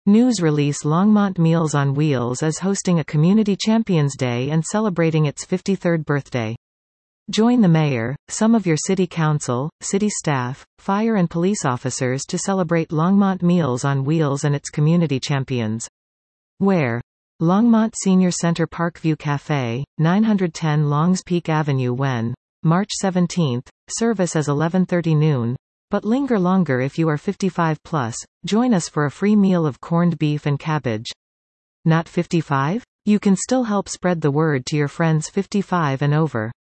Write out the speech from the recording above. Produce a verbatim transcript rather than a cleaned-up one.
News release Longmont Meals on Wheels is hosting a Community Champions Day and celebrating its fifty-third birthday. Join the mayor, some of your city council, city staff, fire and police officers to celebrate Longmont Meals on Wheels and its community champions. Where? Longmont Senior Center Parkview Cafe, nine ten Longs Peak Avenue. When? March seventeenth, service is eleven thirty noon. But linger longer if you are fifty-five plus, join us for a free meal of corned beef and cabbage. Not fifty-five? You can still help spread the word to your friends fifty-five and over.